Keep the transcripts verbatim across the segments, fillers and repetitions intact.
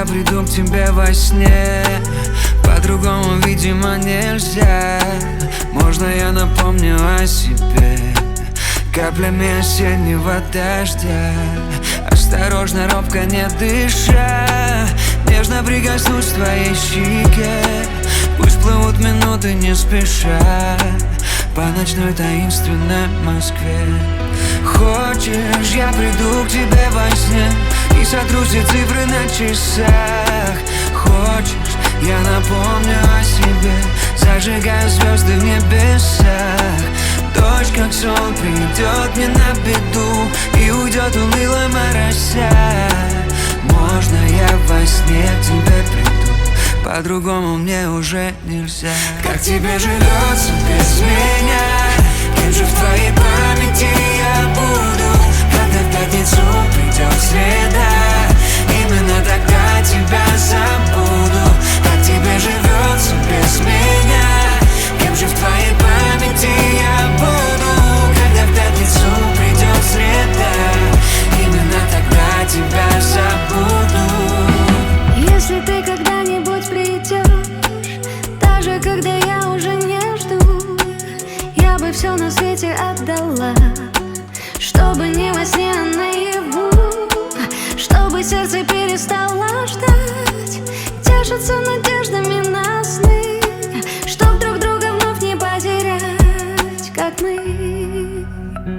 приду к тебе во сне. По-другому, видимо, нельзя. Можно я напомню о себе каплями осеннего дождя? Осторожно, робко, не дыша, нежно прикоснусь к твоей щеке. Пусть плывут минуты не спеша по ночной таинственной Москве. Хочешь, я приду к тебе во сне и сотру все цифры на часах? Хочешь, я напомню о себе, зажигая звезды в небесах? Дождь, как сон, придет мне на беду и уйдет уныло морося. Можно я во сне к тебе приду? По-другому мне уже нельзя. Как тебе живется без меня? Кем же в твоей памяти я буду, когда в пятницу придет среда? Именно тогда тебя забуду. Как тебе живется без меня? Кем же в твоей памяти я буду, когда в пятницу придет среда? Именно тогда тебя забуду. Если ты когда-нибудь придешь, даже когда я уже не жду, я бы все на свете отдала, чтобы не во сне, а наяву, чтобы сердце перестало ждать, тешится надеждами на сны, чтоб друг друга вновь не потерять, как мы.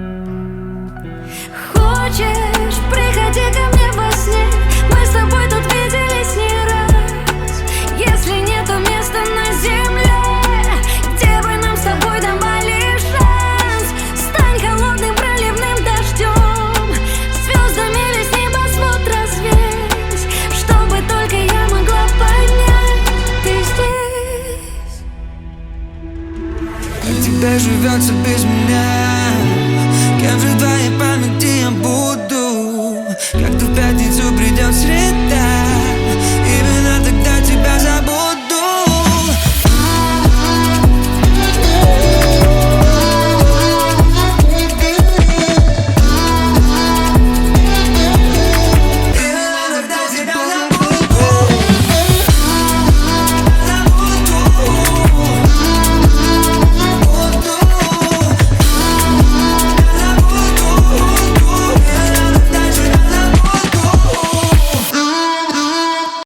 Хочешь, приходи ко мне во сне, мы с тобой тут виделись не раз. Если нету места на земле, где бы нам с тобой давали шанс, стань холодным проливным дождем, звездами весь небосвод развесь, чтобы только я могла понять, ты здесь. Как тебе живется без